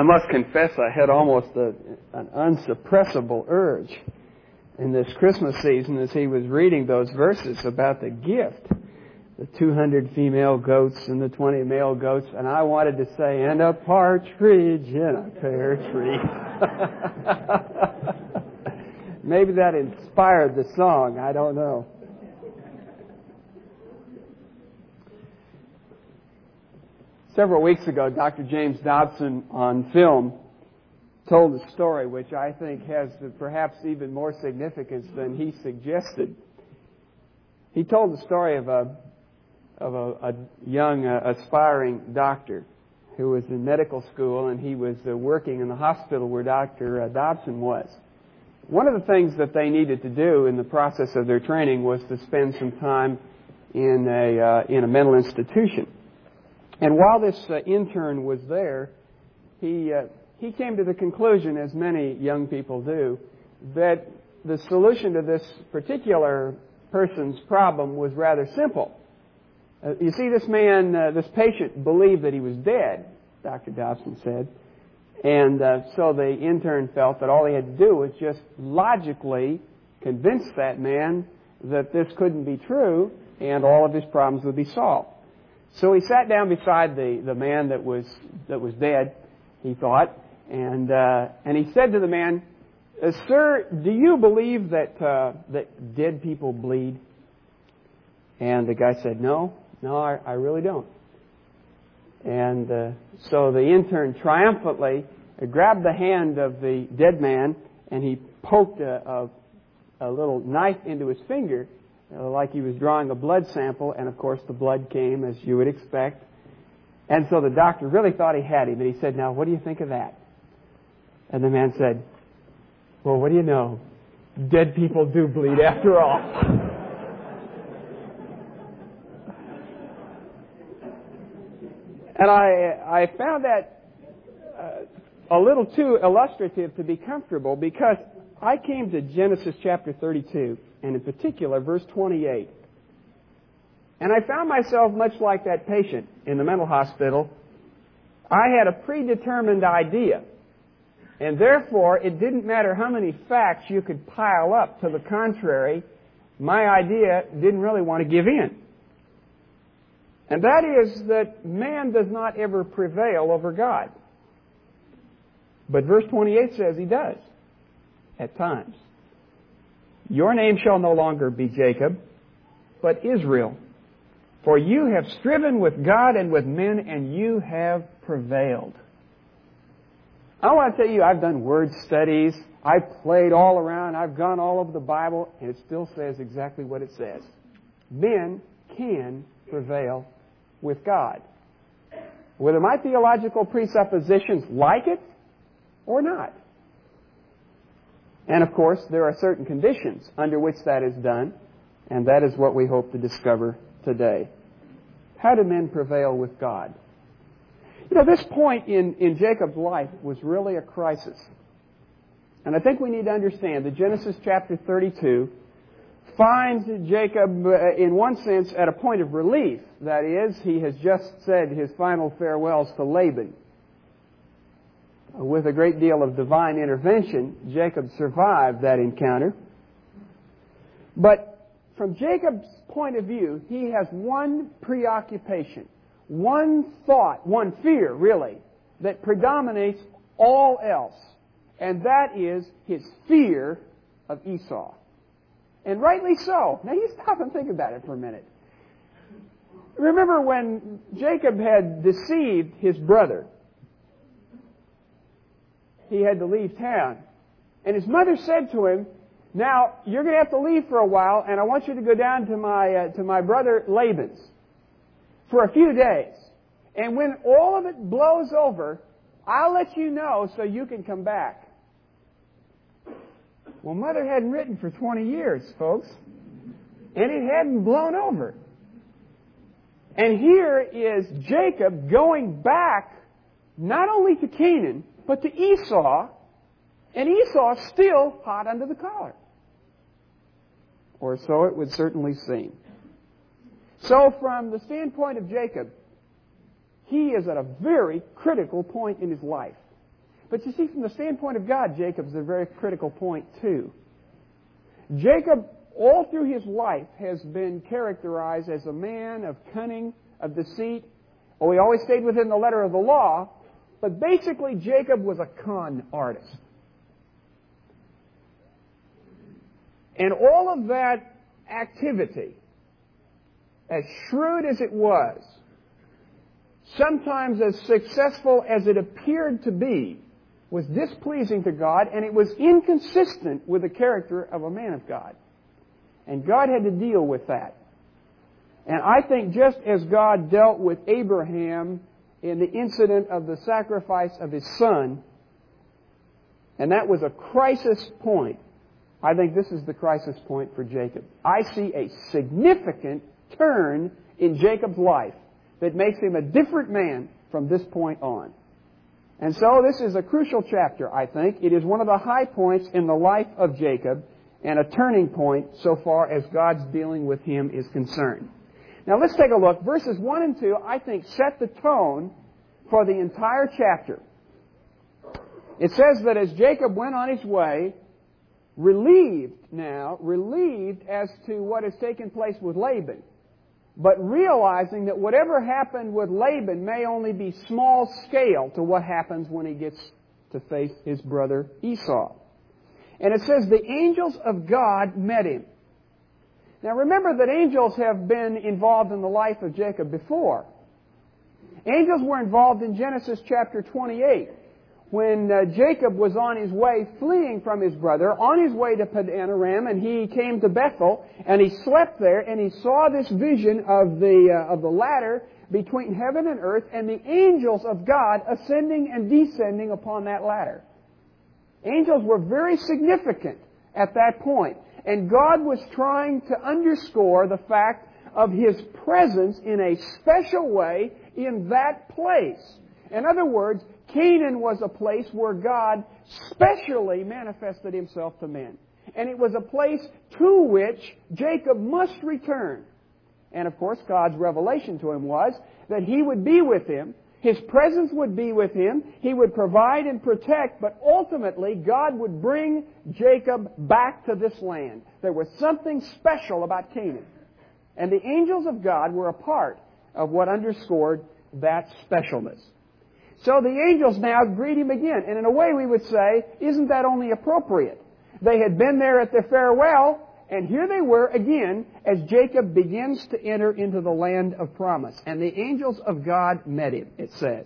must confess I had almost an unsuppressible urge in this Christmas season as he was reading those verses about the gift, the 200 female goats and the 20 male goats, and I wanted to say, and a partridge in a pear tree. Maybe that inspired the song, I don't know. Several weeks ago, Dr. James Dobson on film told a story which I think has perhaps even more significance than he suggested. He told the story of a young aspiring doctor who was in medical school, and he was working in the hospital where Dr. Dobson was. One of the things that they needed to do in the process of their training was to spend some time in a mental institution. And while this intern was there, he came to the conclusion, as many young people do, that the solution to this particular person's problem was rather simple. You see, this patient believed that he was dead, Dr. Dobson said, and so the intern felt that all he had to do was just logically convince that man that this couldn't be true, and all of his problems would be solved. So he sat down beside the man that was dead, he thought, and he said to the man, "Sir, do you believe that dead people bleed?" And the guy said, No, I really don't. And so the intern triumphantly grabbed the hand of the dead man, and he poked a little knife into his finger, like he was drawing a blood sample, and of course the blood came, as you would expect. And so the doctor really thought he had him, and he said, "Now, what do you think of that?" And the man said, "Well, what do you know? Dead people do bleed after all." And I found that a little too illustrative to be comfortable, because I came to Genesis chapter 32, and in particular, verse 28. And I found myself much like that patient in the mental hospital. I had a predetermined idea, and therefore it didn't matter how many facts you could pile up to the contrary, my idea didn't really want to give in. And that is that man does not ever prevail over God. But verse 28 says he does, at times. "Your name shall no longer be Jacob, but Israel. For you have striven with God and with men, and you have prevailed." I want to tell you, I've done word studies. I've played all around. I've gone all over the Bible, and it still says exactly what it says. Men can prevail with God. Whether my theological presuppositions like it or not. And of course, there are certain conditions under which that is done, and that is what we hope to discover today. How do men prevail with God? You know, this point in Jacob's life was really a crisis. And I think we need to understand that Genesis chapter 32 finds Jacob, in one sense, at a point of relief. That is, he has just said his final farewells to Laban. With a great deal of divine intervention, Jacob survived that encounter. But from Jacob's point of view, he has one preoccupation, one thought, one fear, really, that predominates all else. And that is his fear of Esau. And rightly so. Now you stop and think about it for a minute. Remember when Jacob had deceived his brother. He had to leave town. And his mother said to him, "Now, you're going to have to leave for a while, and I want you to go down to my brother Laban's for a few days. And when all of it blows over, I'll let you know so you can come back." Well, Mother hadn't written for 20 years, folks. And it hadn't blown over. And here is Jacob going back not only to Canaan, but to Esau, and Esau's still hot under the collar. Or so it would certainly seem. So from the standpoint of Jacob, he is at a very critical point in his life. But you see, from the standpoint of God, Jacob's a very critical point, too. Jacob, all through his life, has been characterized as a man of cunning, of deceit. Well, he always stayed within the letter of the law, but basically Jacob was a con artist. And all of that activity, as shrewd as it was, sometimes as successful as it appeared to be, was displeasing to God, and it was inconsistent with the character of a man of God. And God had to deal with that. And I think just as God dealt with Abraham in the incident of the sacrifice of his son, and that was a crisis point, I think this is the crisis point for Jacob. I see a significant turn in Jacob's life that makes him a different man from this point on. And so this is a crucial chapter, I think. It is one of the high points in the life of Jacob and a turning point so far as God's dealing with him is concerned. Now let's take a look. Verses 1 and 2, I think, set the tone for the entire chapter. It says that as Jacob went on his way, relieved as to what has taken place with Laban, but realizing that whatever happened with Laban may only be small scale to what happens when he gets to face his brother Esau. And it says the angels of God met him. Now remember that angels have been involved in the life of Jacob before. Angels were involved in Genesis chapter 28 when Jacob was on his way fleeing from his brother, on his way to Padan Aram, and he came to Bethel, and he slept there, and he saw this vision of the ladder between heaven and earth, and the angels of God ascending and descending upon that ladder. Angels were very significant at that point, and God was trying to underscore the fact of His presence in a special way in that place. In other words, Canaan was a place where God specially manifested Himself to men. And it was a place to which Jacob must return. And of course, God's revelation to him was that He would be with him, His presence would be with him, He would provide and protect, but ultimately God would bring Jacob back to this land. There was something special about Canaan. And the angels of God were a part of what underscored that specialness. So the angels now greet him again. And in a way we would say, isn't that only appropriate? They had been there at their farewell, and here they were again as Jacob begins to enter into the land of promise. And the angels of God met him, it says.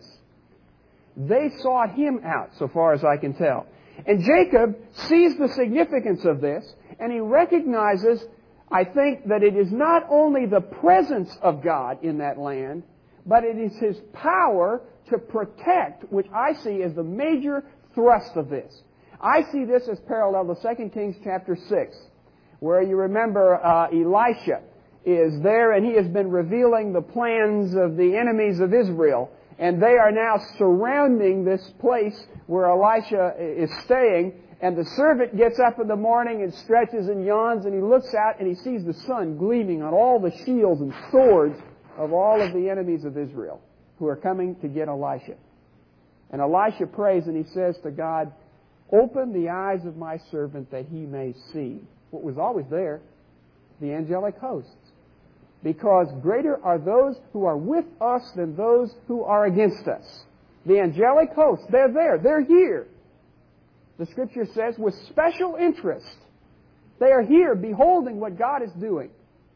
They sought him out, so far as I can tell. And Jacob sees the significance of this, and he recognizes, I think, that it is not only the presence of God in that land, but it is His power to protect, which I see as the major thrust of this. I see this as parallel to 2 Kings chapter 6, where you remember Elisha is there and he has been revealing the plans of the enemies of Israel. And they are now surrounding this place where Elisha is staying. And the servant gets up in the morning and stretches and yawns, and he looks out and he sees the sun gleaming on all the shields and swords of all of the enemies of Israel who are coming to get Elisha. And Elisha prays and he says to God, "Open the eyes of my servant that he may see." What was always there? The angelic hosts. Because greater are those who are with us than those who are against us. The angelic hosts, they're there. They're here. The Scripture says, with special interest. They are here beholding what God is doing.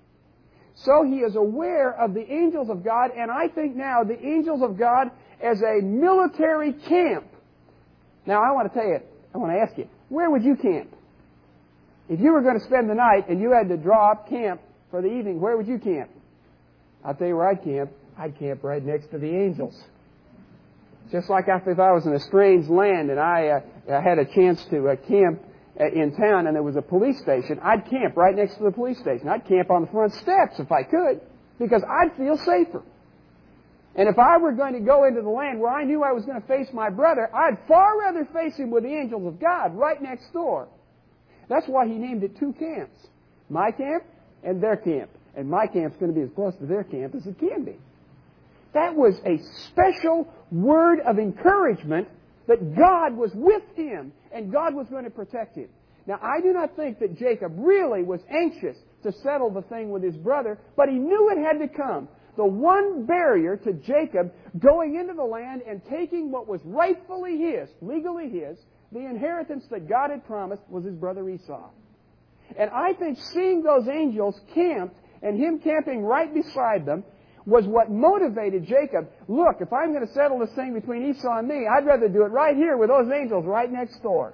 So he is aware of the angels of God, and I think now the angels of God as a military camp. Now I want to ask you, where would you camp? If you were going to spend the night and you had to draw up camp for the evening, where would you camp? I'll tell you where I'd camp. I'd camp right next to the angels. Just like if I was in a strange land and I had a chance to camp in town and there was a police station, I'd camp right next to the police station. I'd camp on the front steps if I could, because I'd feel safer. And if I were going to go into the land where I knew I was going to face my brother, I'd far rather face him with the angels of God right next door. That's why he named it two camps. My camp and their camp. And my camp's going to be as close to their camp as it can be. That was a special word of encouragement that God was with him and God was going to protect him. Now, I do not think that Jacob really was anxious to settle the thing with his brother, but he knew it had to come. The one barrier to Jacob going into the land and taking what was rightfully his, legally his, the inheritance that God had promised, was his brother Esau. And I think seeing those angels camped and him camping right beside them was what motivated Jacob. Look, if I'm going to settle this thing between Esau and me, I'd rather do it right here with those angels right next door.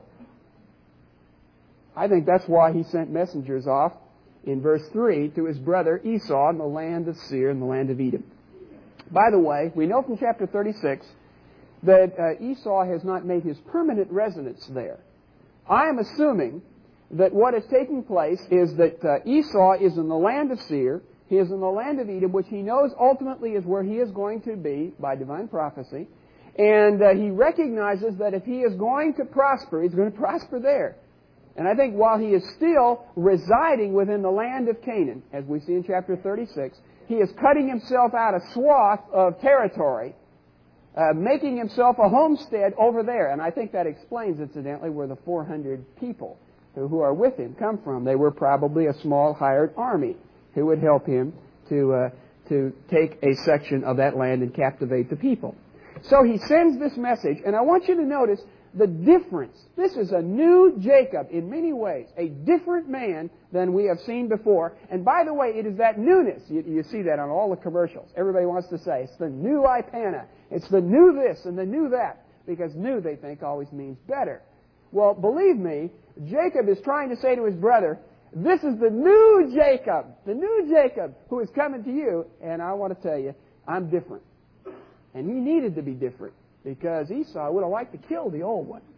I think that's why he sent messengers off in verse 3 to his brother Esau in the land of Seir and the land of Edom. By the way, we know from chapter 36 that Esau has not made his permanent residence there. I am assuming that what is taking place is that Esau is in the land of Seir, he is in the land of Edom, which he knows ultimately is where he is going to be by divine prophecy, and he recognizes that if he is going to prosper, he's going to prosper there. And I think while he is still residing within the land of Canaan, as we see in chapter 36, he is cutting himself out a swath of territory, making himself a homestead over there. And I think that explains, incidentally, where the 400 people who are with him come from. They were probably a small hired army who would help him to take a section of that land and captivate the people. So he sends this message, and I want you to notice the difference. This is a new Jacob in many ways, a different man than we have seen before. And by the way, it is that newness. You see that on all the commercials. Everybody wants to say, it's the new Ipana. It's the new this and the new that. Because new, they think, always means better. Well, believe me, Jacob is trying to say to his brother, this is the new Jacob who is coming to you. And I want to tell you, I'm different. And he needed to be different, because Esau would have liked to kill the old one.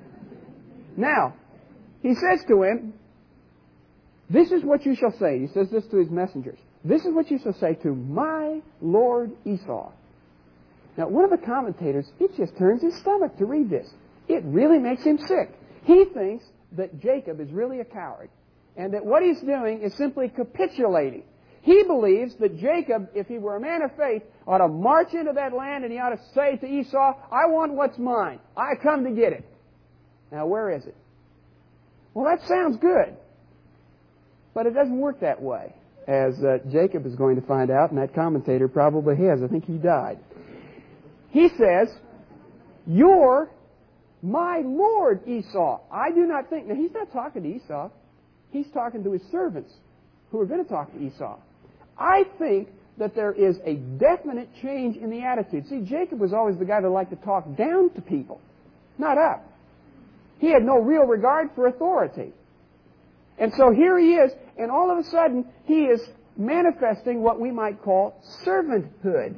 Now, he says to him, this is what you shall say. He says this to his messengers. This is what you shall say to my lord Esau. Now, one of the commentators, it just turns his stomach to read this. It really makes him sick. He thinks that Jacob is really a coward, and that what he's doing is simply capitulating. He believes that Jacob, if he were a man of faith, ought to march into that land and he ought to say to Esau, I want what's mine. I come to get it. Now, where is it? Well, that sounds good. But it doesn't work that way, as Jacob is going to find out, and that commentator probably has. I think he died. He says, you're my lord Esau. I do not think... Now, he's not talking to Esau. He's talking to his servants who are going to talk to Esau. I think that there is a definite change in the attitude. See, Jacob was always the guy that liked to talk down to people, not up. He had no real regard for authority. And so here he is, and all of a sudden, he is manifesting what we might call servanthood.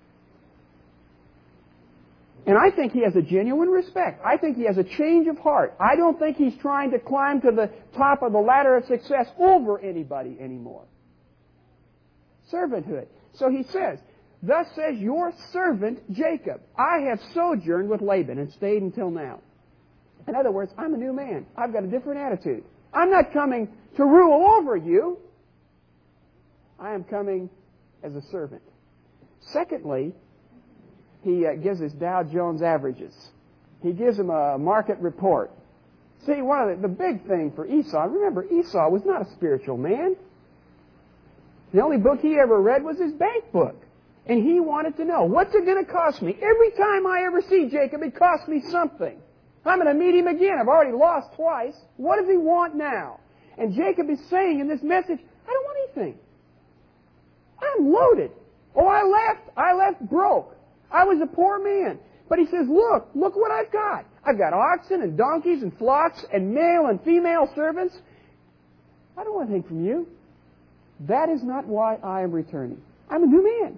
And I think he has a genuine respect. I think he has a change of heart. I don't think he's trying to climb to the top of the ladder of success over anybody anymore. Servanthood. So he says, thus says your servant Jacob, I have sojourned with Laban and stayed until now. In other words, I'm a new man. I've got a different attitude. I'm not coming to rule over you. I am coming as a servant. Secondly, he gives us Dow Jones averages. He gives him a market report. See, one of the big thing for Esau, remember, Esau was not a spiritual man. The only book he ever read was his bank book. And he wanted to know, what's it going to cost me? Every time I ever see Jacob, it costs me something. I'm going to meet him again. I've already lost twice. What does he want now? And Jacob is saying in this message, I don't want anything. I'm loaded. Oh, I left broke. I was a poor man. But he says, look what I've got. I've got oxen and donkeys and flocks and male and female servants. I don't want anything from you. That is not why I am returning. I'm a new man.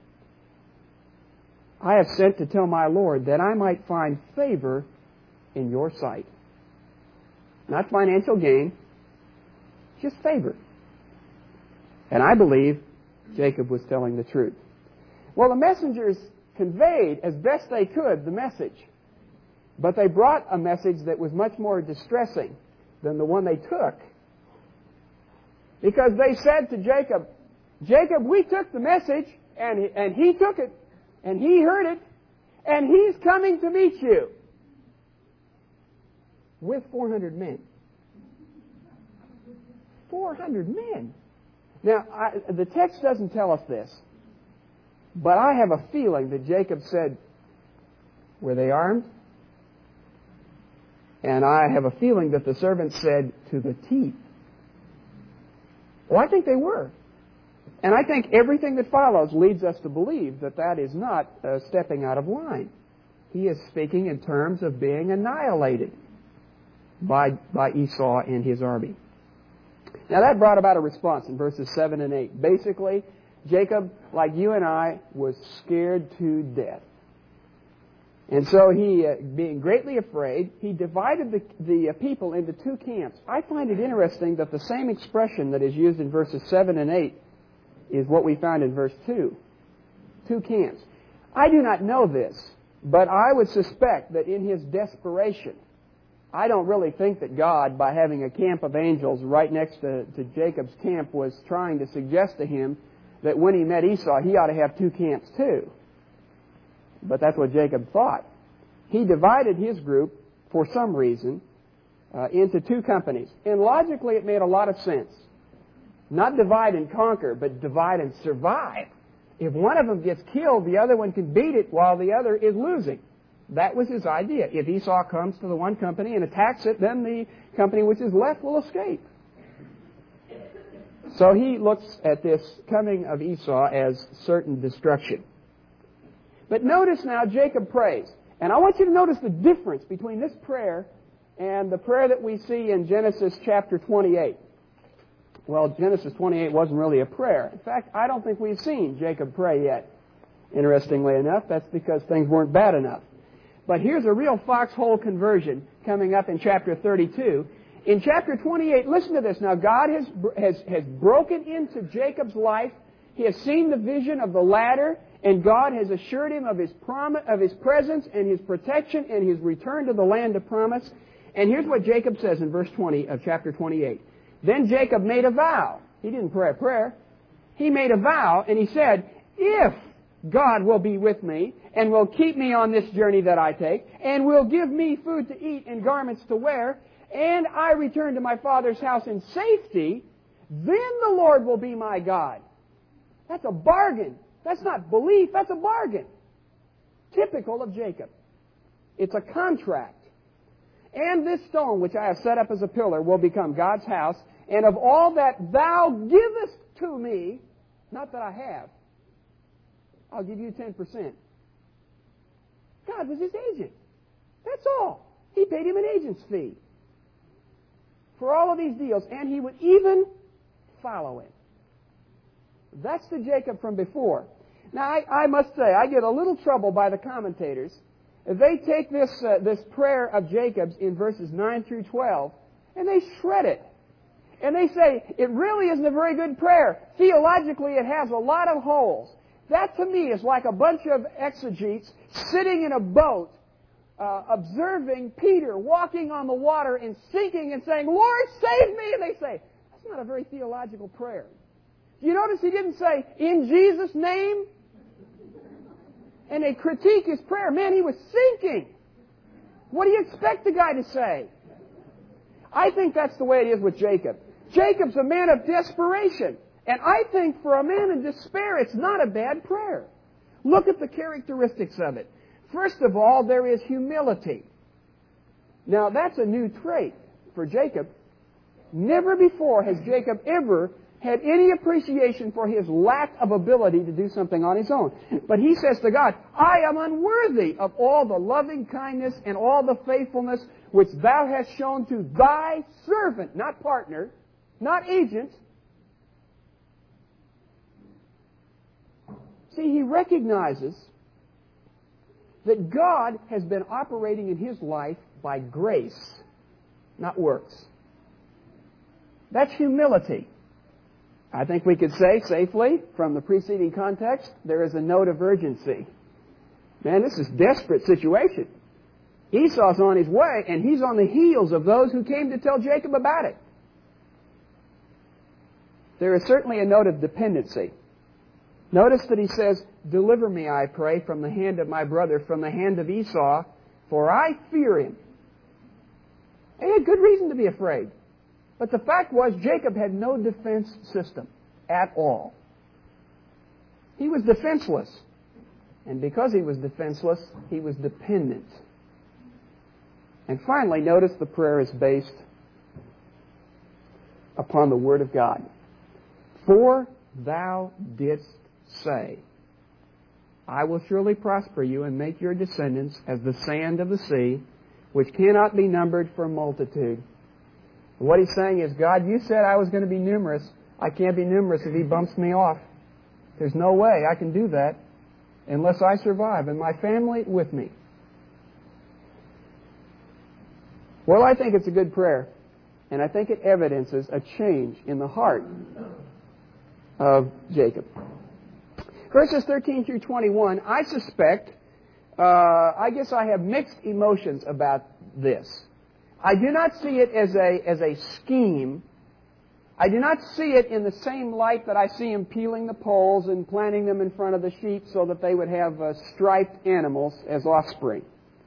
I have sent to tell my Lord that I might find favor in your sight. Not financial gain, just favor. And I believe Jacob was telling the truth. Well, the messengers conveyed as best they could the message. But they brought a message that was much more distressing than the one they took. Because they said to Jacob, Jacob, we took the message, and he took it, and he heard it, and he's coming to meet you. with 400 men. 400 men. Now, the text doesn't tell us this, but I have a feeling that Jacob said, were they armed? And I have a feeling that the servants said, to the teeth. Well, I think they were. And I think everything that follows leads us to believe that that is not stepping out of line. He is speaking in terms of being annihilated by Esau and his army. Now that brought about a response in verses 7 and 8. Basically, Jacob, like you and I, was scared to death. And so he, being greatly afraid, he divided the people into two camps. I find it interesting that the same expression that is used in verses 7 and 8 is what we found in verse 2. Two camps. I do not know this, but I would suspect that in his desperation, I don't really think that God, by having a camp of angels right next to Jacob's camp, was trying to suggest to him that when he met Esau, he ought to have two camps too. But that's what Jacob thought. He divided his group, for some reason, into two companies. And logically, it made a lot of sense. Not divide and conquer, but divide and survive. If one of them gets killed, the other one can beat it while the other is losing. That was his idea. If Esau comes to the one company and attacks it, then the company which is left will escape. So he looks at this coming of Esau as certain destruction. But notice now Jacob prays. And I want you to notice the difference between this prayer and the prayer that we see in Genesis chapter 28. Well, Genesis 28 wasn't really a prayer. In fact, I don't think we've seen Jacob pray yet. Interestingly enough, that's because things weren't bad enough. But here's a real foxhole conversion coming up in chapter 32. In chapter 28, listen to this. Now, God has broken into Jacob's life. He has seen the vision of the ladder, and God has assured him of his presence and his protection and his return to the land of promise. And here's what Jacob says in verse 20 of chapter 28. Then Jacob made a vow. He didn't pray a prayer. He made a vow, and he said, if God will be with me and will keep me on this journey that I take and will give me food to eat and garments to wear, and I return to my father's house in safety, then the Lord will be my God. That's a bargain. That's not belief. That's a bargain. Typical of Jacob. It's a contract. And this stone which I have set up as a pillar will become God's house, and of all that thou givest to me, not that I have, I'll give you 10%. God was his agent. That's all. He paid him an agent's fee for all of these deals, and he would even follow him. That's the Jacob from before. Now, I must say, I get a little trouble by the commentators. They take this prayer of Jacob's in verses 9 through 12, and they shred it. And they say, it really isn't a very good prayer. Theologically, it has a lot of holes. That, to me, is like a bunch of exegetes sitting in a boat, observing Peter walking on the water and sinking and saying, Lord, save me! And they say, that's not a very theological prayer. Do you notice he didn't say, in Jesus' name? And they critique his prayer. Man, he was sinking. What do you expect the guy to say? I think that's the way it is with Jacob. Jacob's a man of desperation. And I think for a man in despair, it's not a bad prayer. Look at the characteristics of it. First of all, there is humility. Now, that's a new trait for Jacob. Never before has Jacob ever had any appreciation for his lack of ability to do something on his own. But he says to God, I am unworthy of all the loving kindness and all the faithfulness which thou hast shown to thy servant, not partner, not agent. See, he recognizes that God has been operating in his life by grace, not works. That's humility. I think we could say safely, from the preceding context, there is a note of urgency. Man, this is a desperate situation. Esau's on his way, and he's on the heels of those who came to tell Jacob about it. There is certainly a note of dependency. Notice that he says, deliver me, I pray, from the hand of my brother, from the hand of Esau, for I fear him. And he had good reason to be afraid. But the fact was, Jacob had no defense system at all. He was defenseless. And because he was defenseless, he was dependent. And finally, notice the prayer is based upon the Word of God. For thou didst say, I will surely prosper you and make your descendants as the sand of the sea, which cannot be numbered for multitude. What he's saying is, God, you said I was going to be numerous. I can't be numerous if he bumps me off. There's no way I can do that unless I survive and my family with me. Well, I think it's a good prayer, and I think it evidences a change in the heart of Jacob. Verses 13 through 21, I suspect, I guess I have mixed emotions about this. I do not see it as a scheme. I do not see it in the same light that I see him peeling the poles and planting them in front of the sheep so that they would have striped animals as offspring.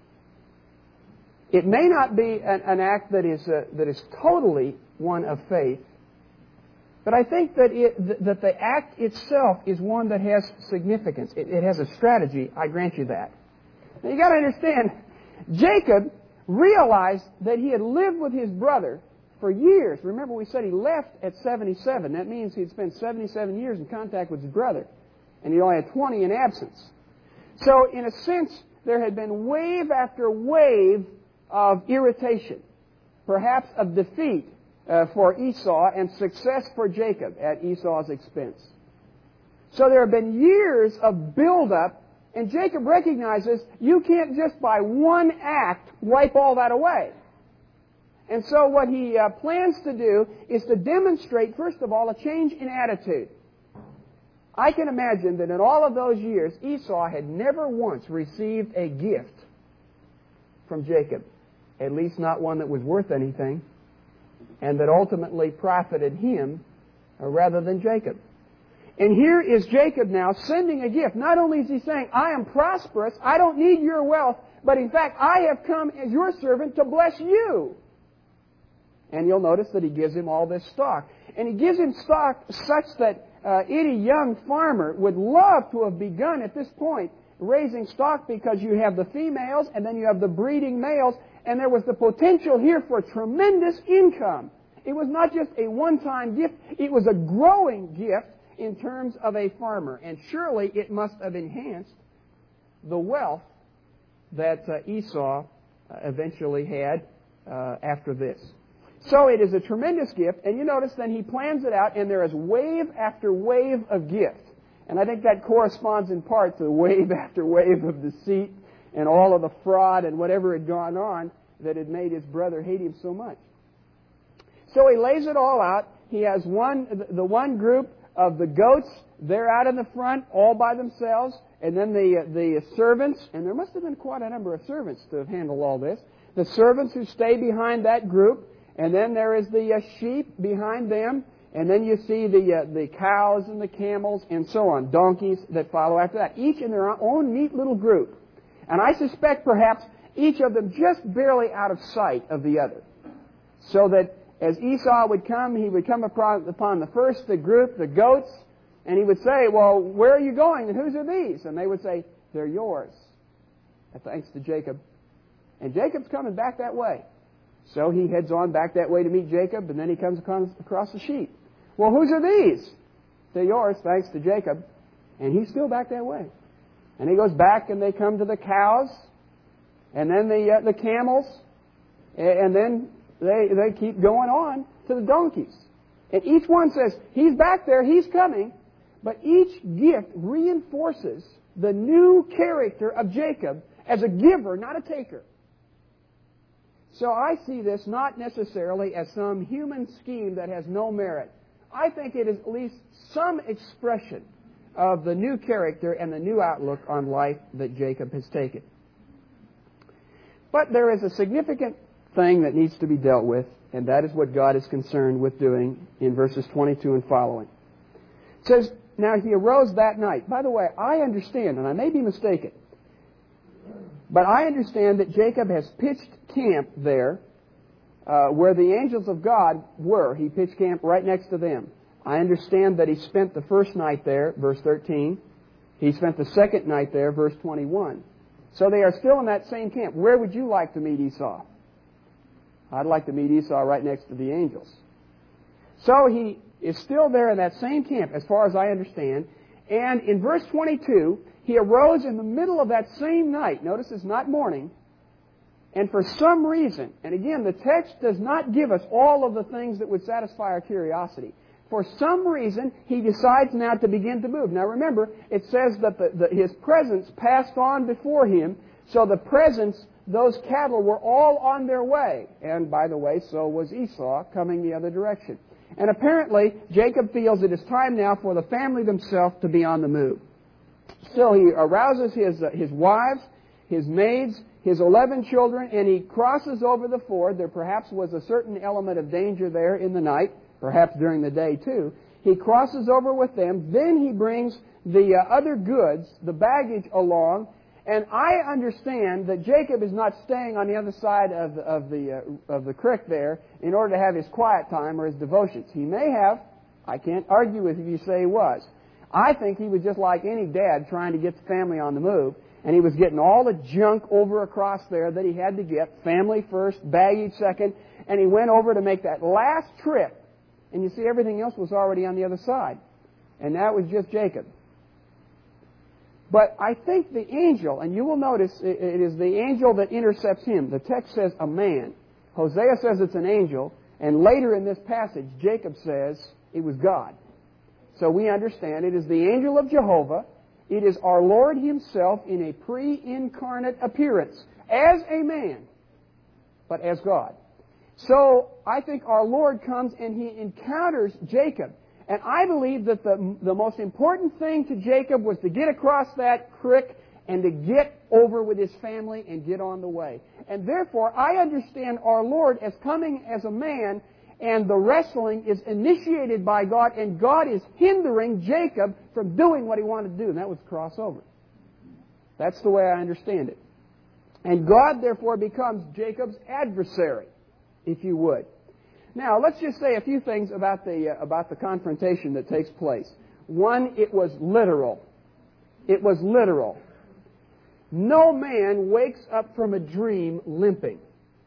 It may not be an act that is totally one of faith, but I think that the act itself is one that has significance. It has a strategy, I grant you that. Now you've got to understand, Jacob realized that he had lived with his brother for years. Remember, we said he left at 77. That means he had spent 77 years in contact with his brother, and he only had 20 in absence. So, in a sense, there had been wave after wave of irritation, perhaps of defeat for Esau and success for Jacob at Esau's expense. So there have been years of build-up, and Jacob recognizes you can't just by one act wipe all that away. And so what he plans to do is to demonstrate, first of all, a change in attitude. I can imagine that in all of those years, Esau had never once received a gift from Jacob, at least not one that was worth anything, and that ultimately profited him rather than Jacob. And here is Jacob now sending a gift. Not only is he saying, I am prosperous, I don't need your wealth, but in fact, I have come as your servant to bless you. And you'll notice that he gives him all this stock. And he gives him stock such that any young farmer would love to have begun at this point raising stock, because you have the females and then you have the breeding males, and there was the potential here for tremendous income. It was not just a one-time gift, it was a growing gift in terms of a farmer. And surely it must have enhanced the wealth that Esau eventually had after this. So it is a tremendous gift, and you notice then he plans it out, and there is wave after wave of gift. And I think that corresponds in part to the wave after wave of deceit and all of the fraud and whatever had gone on that had made his brother hate him so much. So he lays it all out. He has the one group of the goats. They're out in the front all by themselves. And then the servants, and there must have been quite a number of servants to have handled all this. The servants who stay behind that group. And then there is the sheep behind them. And then you see the cows and the camels and so on, donkeys that follow after that, each in their own neat little group. And I suspect perhaps each of them just barely out of sight of the other. So that as Esau would come, he would come upon the first, the group, the goats, and he would say, well, where are you going and whose are these? And they would say, they're yours. Thanks to Jacob. And Jacob's coming back that way. So he heads on back that way to meet Jacob, and then he comes across the sheep. Well, whose are these? They're yours, thanks to Jacob. And he's still back that way. And he goes back, and they come to the cows, and then the camels, and then they keep going on to the donkeys. And each one says, he's back there, he's coming. But each gift reinforces the new character of Jacob as a giver, not a taker. So I see this not necessarily as some human scheme that has no merit. I think it is at least some expression of the new character and the new outlook on life that Jacob has taken. But there is a significant thing that needs to be dealt with, and that is what God is concerned with doing in verses 22 and following. It says, now he arose that night. By the way, I understand, and I may be mistaken, but I understand that Jacob has pitched camp there where the angels of God were. He pitched camp right next to them. I understand that he spent the first night there, verse 13. He spent the second night there, verse 21. So they are still in that same camp. Where would you like to meet Esau? I'd like to meet Esau right next to the angels. So he is still there in that same camp, as far as I understand. And in verse 22, he arose in the middle of that same night. Notice it's not morning. And for some reason, and again, the text does not give us all of the things that would satisfy our curiosity. For some reason, he decides now to begin to move. Now remember, it says that his presence passed on before him, so the presence, those cattle were all on their way. And by the way, so was Esau coming the other direction. And apparently, Jacob feels it is time now for the family themselves to be on the move. Still, he arouses his wives, his maids, his 11 children, and he crosses over the ford. There perhaps was a certain element of danger there in the night, perhaps during the day too. He crosses over with them. Then he brings the other goods, the baggage, along. And I understand that Jacob is not staying on the other side of the creek there in order to have his quiet time or his devotions. He may have. I can't argue with you if you say he was. I think he was just like any dad trying to get the family on the move. And he was getting all the junk over across there that he had to get. Family first, baggage second. And he went over to make that last trip. And you see, everything else was already on the other side. And that was just Jacob. But I think the angel, and you will notice it is the angel that intercepts him. The text says a man. Hosea says it's an angel. And later in this passage, Jacob says it was God. So we understand it is the angel of Jehovah. It is our Lord Himself in a pre-incarnate appearance as a man, but as God. So I think our Lord comes and He encounters Jacob. And I believe that the most important thing to Jacob was to get across that creek and to get over with his family and get on the way. And therefore, I understand our Lord as coming as a man, and the wrestling is initiated by God, and God is hindering Jacob from doing what he wanted to do, and that was cross over. That's the way I understand it. And God, therefore, becomes Jacob's adversary, if you would. Now, let's just say a few things about the confrontation that takes place. One, it was literal. It was literal. No man wakes up from a dream limping.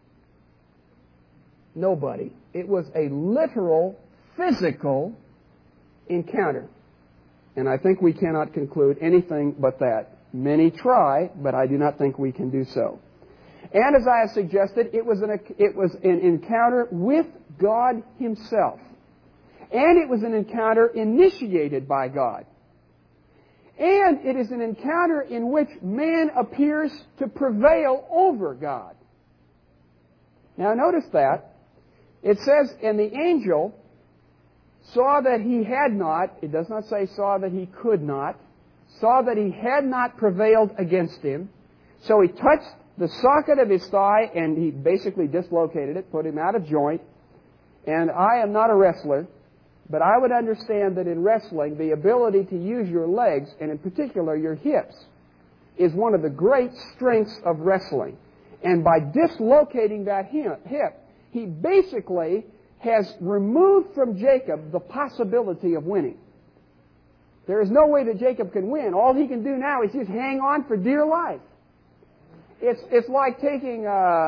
Nobody. It was a literal, physical encounter. And I think we cannot conclude anything but that. Many try, but I do not think we can do so. And as I have suggested, it was an encounter with God Himself. And it was an encounter initiated by God. And it is an encounter in which man appears to prevail over God. Now notice that. It says, and the angel saw that he had not, it does not say saw that he could not, saw that he had not prevailed against him. So he touched the socket of his thigh, and he basically dislocated it, put him out of joint. And I am not a wrestler, but I would understand that in wrestling, the ability to use your legs, and in particular your hips, is one of the great strengths of wrestling. And by dislocating that hip, he basically has removed from Jacob the possibility of winning. There is no way that Jacob can win. All he can do now is just hang on for dear life. It's like taking,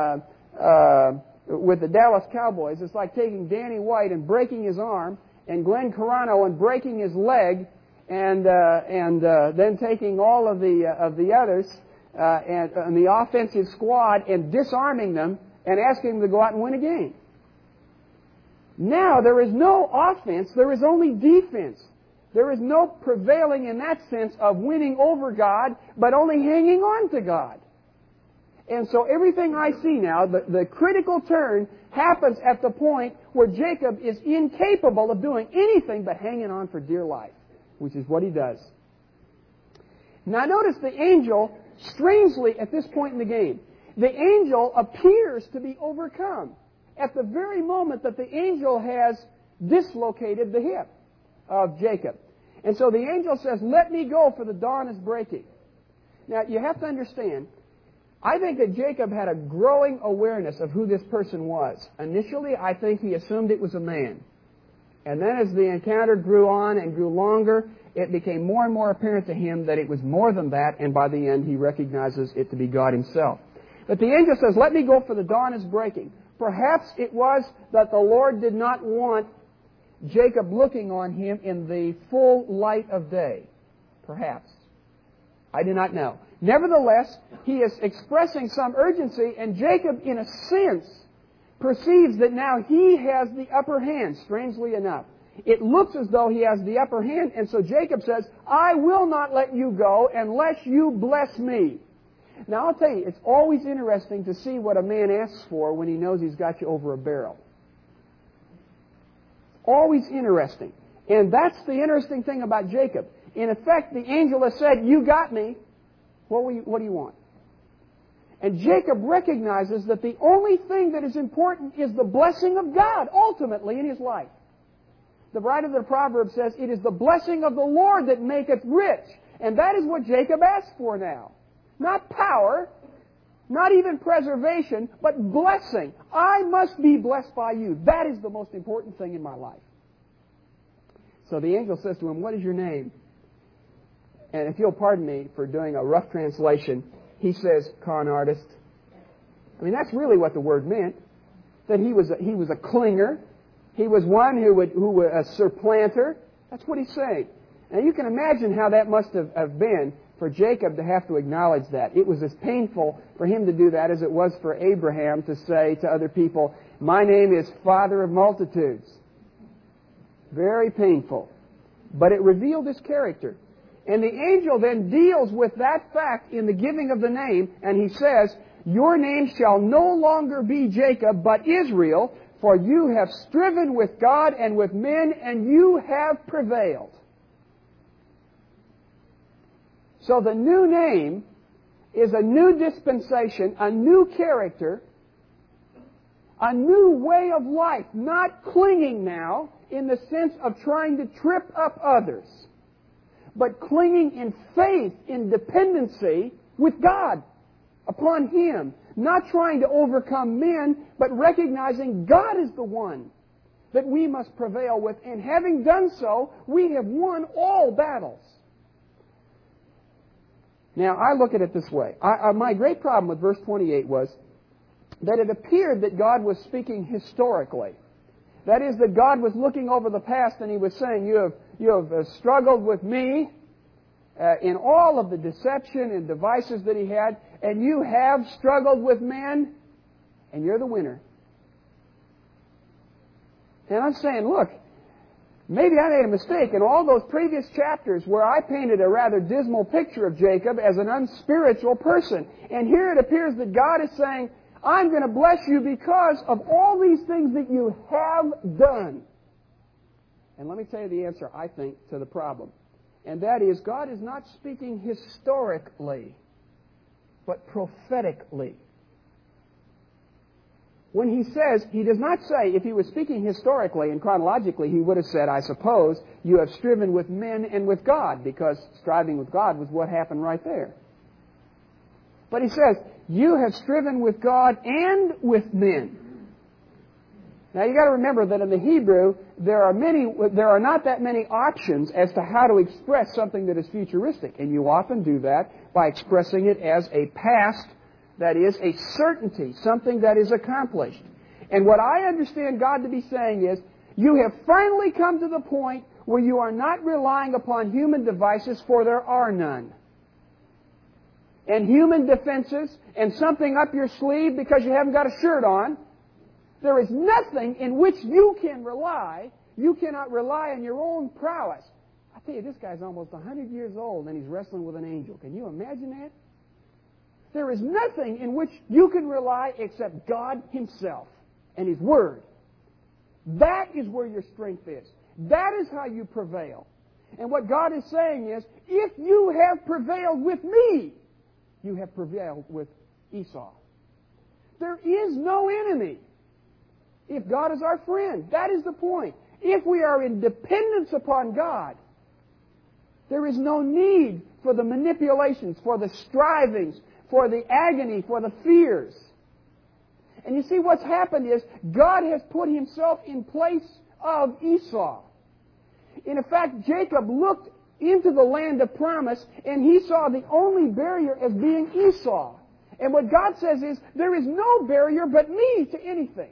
with the Dallas Cowboys, it's like taking Danny White and breaking his arm, and Glenn Carano and breaking his leg, and then taking all of the others and the offensive squad and disarming them and asking them to go out and win a game. Now there is no offense, there is only defense. There is no prevailing in that sense of winning over God, but only hanging on to God. And so everything I see now, the critical turn happens at the point where Jacob is incapable of doing anything but hanging on for dear life, which is what he does. Now notice the angel, strangely at this point in the game, the angel appears to be overcome at the very moment that the angel has dislocated the hip of Jacob. And so the angel says, "Let me go, for the dawn is breaking." Now you have to understand, I think that Jacob had a growing awareness of who this person was. Initially, I think he assumed it was a man. And then as the encounter grew on and grew longer, it became more and more apparent to him that it was more than that, and by the end he recognizes it to be God Himself. But the angel says, "Let me go, for the dawn is breaking." Perhaps it was that the Lord did not want Jacob looking on him in the full light of day. Perhaps. I do not know. Nevertheless, he is expressing some urgency, and Jacob, in a sense, perceives that now he has the upper hand, strangely enough. It looks as though he has the upper hand, and so Jacob says, "I will not let you go unless you bless me." Now, I'll tell you, it's always interesting to see what a man asks for when he knows he's got you over a barrel. Always interesting. And that's the interesting thing about Jacob. In effect, the angel has said, "You got me. What do you want?" And Jacob recognizes that the only thing that is important is the blessing of God, ultimately, in his life. The writer of the Proverbs says, "It is the blessing of the Lord that maketh rich." And that is what Jacob asks for now. Not power, not even preservation, but blessing. I must be blessed by you. That is the most important thing in my life. So the angel says to him, "What is your name?" And if you'll pardon me for doing a rough translation, he says, "Con artist." I mean, that's really what the word meant. That he was a clinger. He was one who was a supplanter. That's what he's saying. And you can imagine how that must have been for Jacob to have to acknowledge that. It was as painful for him to do that as it was for Abraham to say to other people, "My name is Father of Multitudes." Very painful. But it revealed his character. And the angel then deals with that fact in the giving of the name, and he says, "Your name shall no longer be Jacob, but Israel, for you have striven with God and with men, and you have prevailed." So the new name is a new dispensation, a new character, a new way of life, not clinging now in the sense of trying to trip up others, but clinging in faith, in dependency with God, upon Him. Not trying to overcome men, but recognizing God is the one that we must prevail with. And having done so, we have won all battles. Now, I look at it this way. My great problem with verse 28 was that it appeared that God was speaking historically. That is, that God was looking over the past and He was saying, you have struggled with me in all of the deception and devices that He had, and you have struggled with men, and you're the winner. And I'm saying, look, maybe I made a mistake in all those previous chapters where I painted a rather dismal picture of Jacob as an unspiritual person. And here it appears that God is saying, I'm going to bless you because of all these things that you have done. And let me tell you the answer, I think, to the problem. And that is, God is not speaking historically, but prophetically. When He says, He does not say, if He was speaking historically and chronologically, He would have said, I suppose, you have striven with men and with God, because striving with God was what happened right there. But He says, you have striven with God and with men. Now you've got to remember that in the Hebrew, there are not that many options as to how to express something that is futuristic. And you often do that by expressing it as a past, that is, a certainty, something that is accomplished. And what I understand God to be saying is, you have finally come to the point where you are not relying upon human devices, for there are none. And human defenses and something up your sleeve because you haven't got a shirt on. There is nothing in which you can rely. You cannot rely on your own prowess. I tell you, this guy's almost 100 years old and he's wrestling with an angel. Can you imagine that? There is nothing in which you can rely except God Himself and His Word. That is where your strength is. That is how you prevail. And what God is saying is, if you have prevailed with me, you have prevailed with Esau. There is no enemy if God is our friend. That is the point. If we are in dependence upon God, there is no need for the manipulations, for the strivings, for the agony, for the fears. And you see what's happened is God has put Himself in place of Esau. In fact, Jacob looked into the land of promise and he saw the only barrier as being Esau. And what God says is, there is no barrier but me to anything.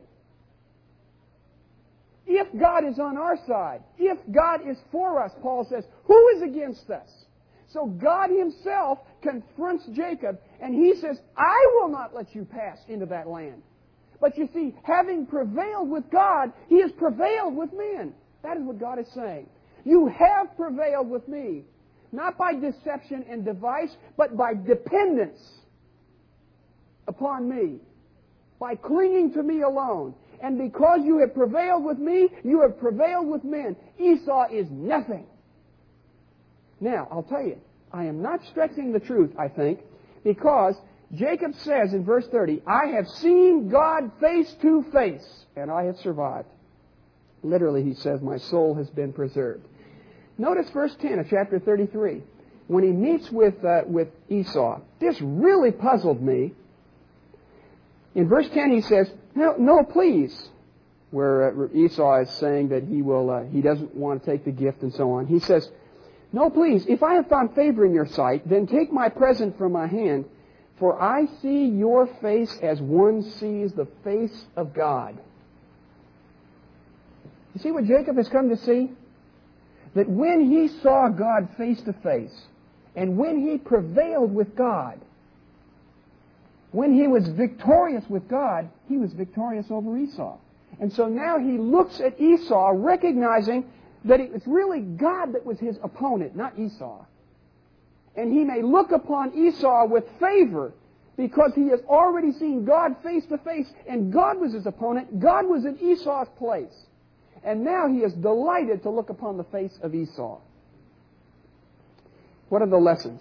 If God is on our side, if God is for us, Paul says, who is against us? So God Himself confronts Jacob and He says, I will not let you pass into that land. But you see, having prevailed with God, He has prevailed with men. That is what God is saying. You have prevailed with me, not by deception and device, but by dependence upon me, by clinging to me alone. And because you have prevailed with me, you have prevailed with men. Esau is nothing. Now, I'll tell you, I am not stretching the truth, I think, because Jacob says in verse 30, I have seen God face to face, and I have survived. Literally, he says, my soul has been preserved. Notice verse 10 of chapter 33. When he meets with Esau, this really puzzled me. In verse 10 he says, no, please, where Esau is saying that he doesn't want to take the gift and so on. He says, no, please, if I have found favor in your sight, then take my present from my hand, for I see your face as one sees the face of God. You see what Jacob has come to see? That when he saw God face to face, and when he prevailed with God, when he was victorious with God, he was victorious over Esau. And so now he looks at Esau, recognizing that it's really God that was his opponent, not Esau. And he may look upon Esau with favor because he has already seen God face to face, and God was his opponent. God was in Esau's place. And now he is delighted to look upon the face of Esau. What are the lessons?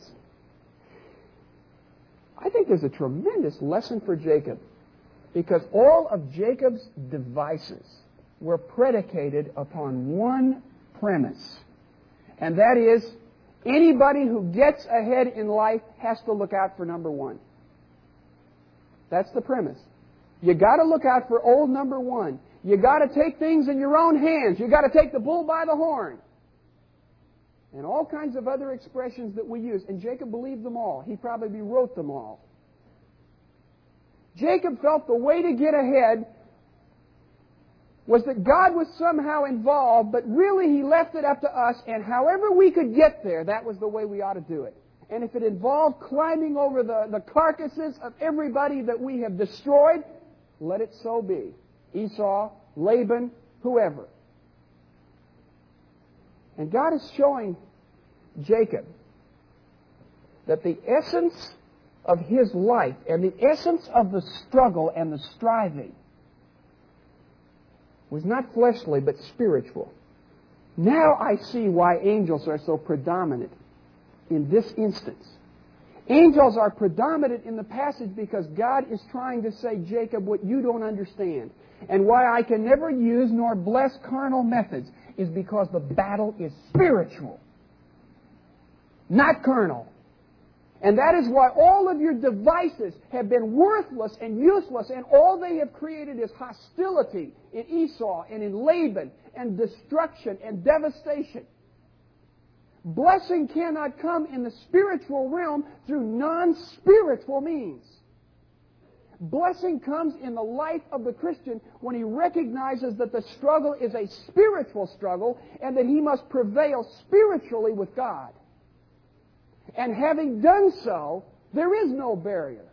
I think there's a tremendous lesson for Jacob, because all of Jacob's devices were predicated upon one premise. And that is, anybody who gets ahead in life has to look out for number one. That's the premise. You got to look out for old number one. You got to take things in your own hands. You got to take the bull by the horn. And all kinds of other expressions that we use. And Jacob believed them all. He probably wrote them all. Jacob felt the way to get ahead was that God was somehow involved, but really He left it up to us, and however we could get there, that was the way we ought to do it. And if it involved climbing over the carcasses of everybody that we have destroyed, let it so be. Esau, Laban, whoever. And God is showing Jacob that the essence of his life and the essence of the struggle and the striving was not fleshly but spiritual. Now I see why angels are so predominant in this instance. Angels are predominant in the passage because God is trying to say, Jacob, what you don't understand. And why I can never use nor bless carnal methods is because the battle is spiritual, not carnal. And that is why all of your devices have been worthless and useless, and all they have created is hostility in Esau and in Laban, and destruction and devastation. Blessing cannot come in the spiritual realm through non-spiritual means. Blessing comes in the life of the Christian when he recognizes that the struggle is a spiritual struggle and that he must prevail spiritually with God. And having done so, there is no barrier.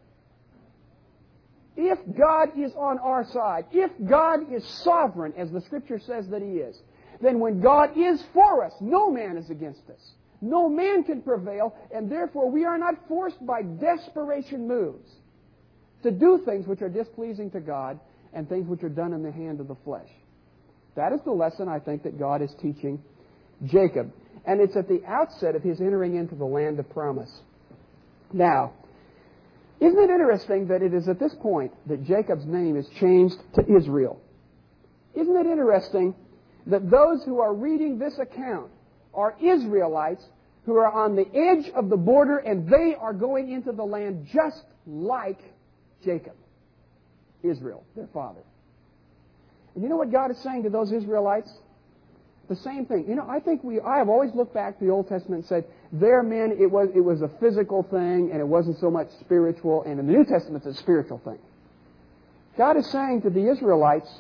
If God is on our side, if God is sovereign, as the Scripture says that He is, then when God is for us, no man is against us. No man can prevail, and therefore we are not forced by desperation moves to do things which are displeasing to God and things which are done in the hand of the flesh. That is the lesson, I think, that God is teaching Jacob. And it's at the outset of his entering into the land of promise. Now, isn't it interesting that it is at this point that Jacob's name is changed to Israel? Isn't it interesting that those who are reading this account are Israelites who are on the edge of the border, and they are going into the land just like Jacob, Israel, their father. And you know what God is saying to those Israelites? The same thing. You know, I have always looked back to the Old Testament and said, their men, it was a physical thing and it wasn't so much spiritual, and in the New Testament it's a spiritual thing. God is saying to the Israelites,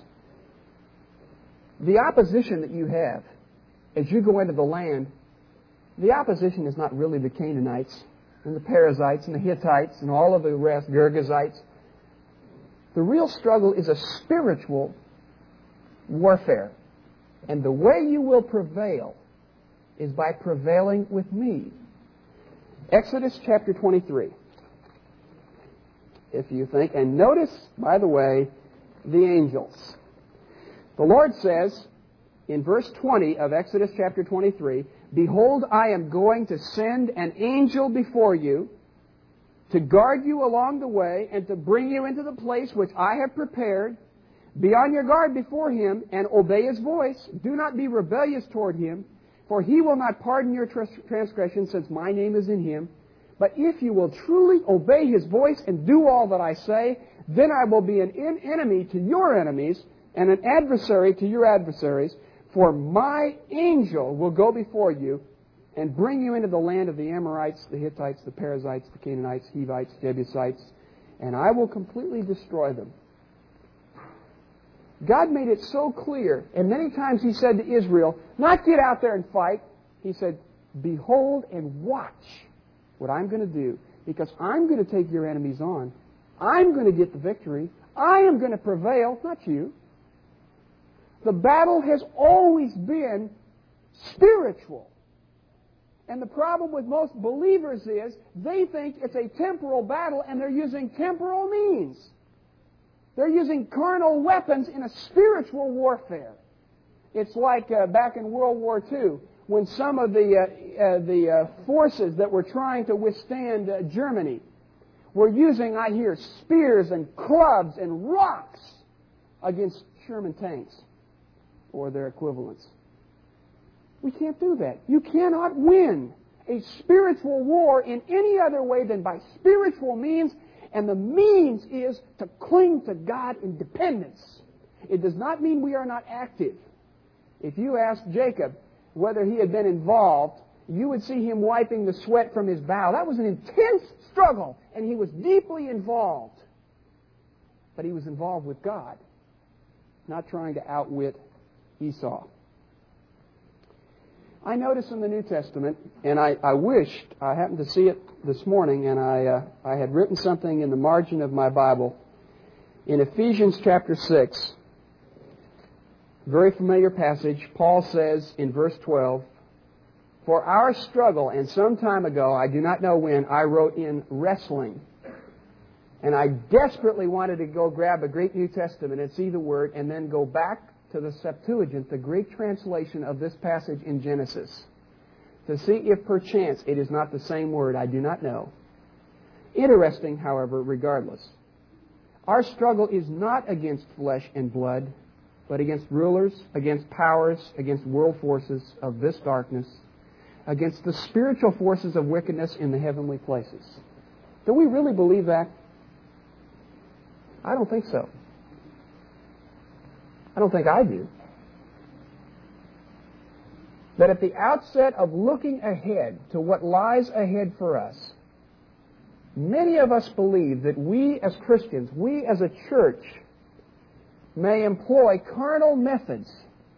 the opposition that you have as you go into the land, the opposition is not really the Canaanites and the Perizzites and the Hittites and all of the rest, Girgazites. The real struggle is a spiritual warfare. And the way you will prevail is by prevailing with me. Exodus chapter 23. If you think, and notice, by the way, the angels. The Lord says in verse 20 of Exodus chapter 23, "Behold, I am going to send an angel before you to guard you along the way and to bring you into the place which I have prepared. Be on your guard before him and obey his voice. Do not be rebellious toward him, for he will not pardon your transgression, since my name is in him. But if you will truly obey his voice and do all that I say, then I will be an enemy to your enemies and an adversary to your adversaries. For my angel will go before you and bring you into the land of the Amorites, the Hittites, the Perizzites, the Canaanites, Hivites, Jebusites, and I will completely destroy them." God made it so clear, and many times He said to Israel, not get out there and fight. He said, behold and watch what I'm going to do, because I'm going to take your enemies on. I'm going to get the victory. I am going to prevail, not you. The battle has always been spiritual. And the problem with most believers is they think it's a temporal battle and they're using temporal means. They're using carnal weapons in a spiritual warfare. It's like back in World War II, when some of the forces that were trying to withstand Germany were using, I hear, spears and clubs and rocks against Sherman tanks or their equivalents. We can't do that. You cannot win a spiritual war in any other way than by spiritual means. And the means is to cling to God in dependence. It does not mean we are not active. If you asked Jacob whether he had been involved, you would see him wiping the sweat from his brow. That was an intense struggle, and he was deeply involved. But he was involved with God, not trying to outwit Esau. I notice in the New Testament, and I wished, I happened to see it this morning, and I had written something in the margin of my Bible. In Ephesians chapter 6, very familiar passage, Paul says in verse 12, "For our struggle," and some time ago, I do not know when, I wrote in wrestling. And I desperately wanted to go grab a Greek New Testament and see the word, and then go back to the Septuagint, the Greek translation of this passage in Genesis, to see if perchance it is not the same word. I do not know. Interesting, however, regardless. Our struggle is not against flesh and blood, but against rulers, against powers, against world forces of this darkness, against the spiritual forces of wickedness in the heavenly places. Do we really believe that? I don't think so. I don't think I do. That at the outset of looking ahead to what lies ahead for us, many of us believe that we as Christians, we as a church, may employ carnal methods,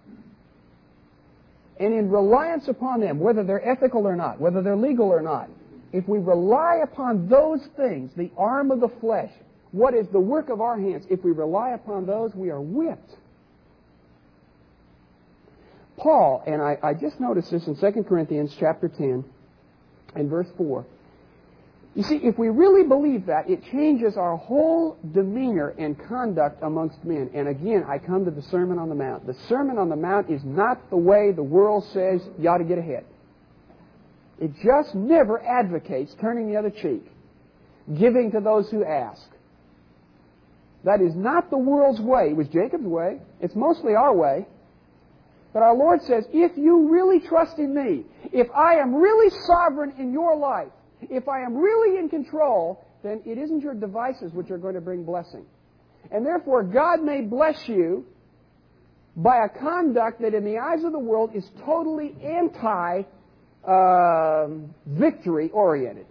and in reliance upon them, whether they're ethical or not, whether they're legal or not, if we rely upon those things, the arm of the flesh, what is the work of our hands, if we rely upon those, we are whipped. Paul, and I just noticed this in 2 Corinthians chapter 10 and verse 4. You see, if we really believe that, it changes our whole demeanor and conduct amongst men. And again, I come to the Sermon on the Mount. The Sermon on the Mount is not the way the world says you ought to get ahead. It just never advocates turning the other cheek, giving to those who ask. That is not the world's way. It was Jacob's way. It's mostly our way. But our Lord says, if you really trust in me, if I am really sovereign in your life, if I am really in control, then it isn't your devices which are going to bring blessing. And therefore, God may bless you by a conduct that in the eyes of the world is totally anti-victory oriented.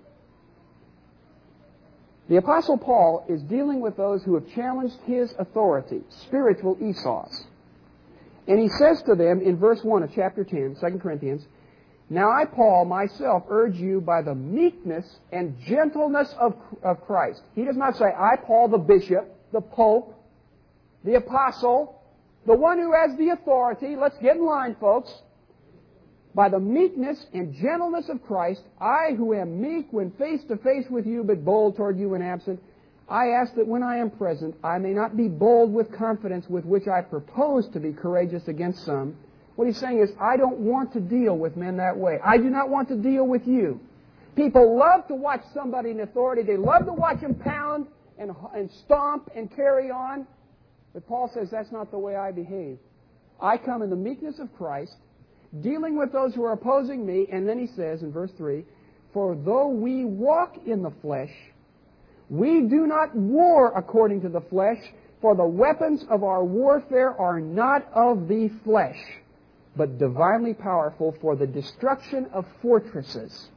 The Apostle Paul is dealing with those who have challenged his authority, spiritual Esau's. And he says to them in verse 1 of chapter 10, 2 Corinthians, "Now I, Paul, myself urge you by the meekness and gentleness of Christ." He does not say, "I, Paul, the bishop, the pope, the apostle, the one who has the authority." Let's get in line, folks. "By the meekness and gentleness of Christ, I who am meek when face to face with you, but bold toward you when absent, I ask that when I am present, I may not be bold with confidence with which I propose to be courageous against some." What he's saying is, I don't want to deal with men that way. I do not want to deal with you. People love to watch somebody in authority. They love to watch him pound and stomp and carry on. But Paul says that's not the way I behave. I come in the meekness of Christ, dealing with those who are opposing me, and then he says in verse 3, "For though we walk in the flesh, we do not war according to the flesh, for the weapons of our warfare are not of the flesh, but divinely powerful for the destruction of fortresses."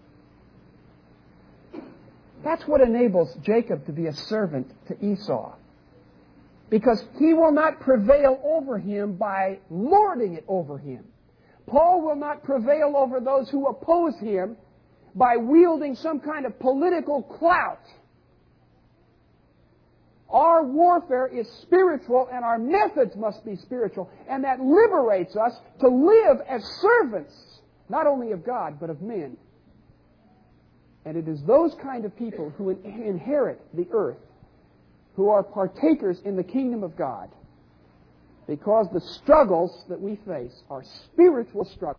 That's what enables Jacob to be a servant to Esau. Because he will not prevail over him by lording it over him. Paul will not prevail over those who oppose him by wielding some kind of political clout. Our warfare is spiritual, and our methods must be spiritual. And that liberates us to live as servants, not only of God, but of men. And it is those kind of people who inherit the earth, who are partakers in the kingdom of God. Because the struggles that we face are spiritual struggles.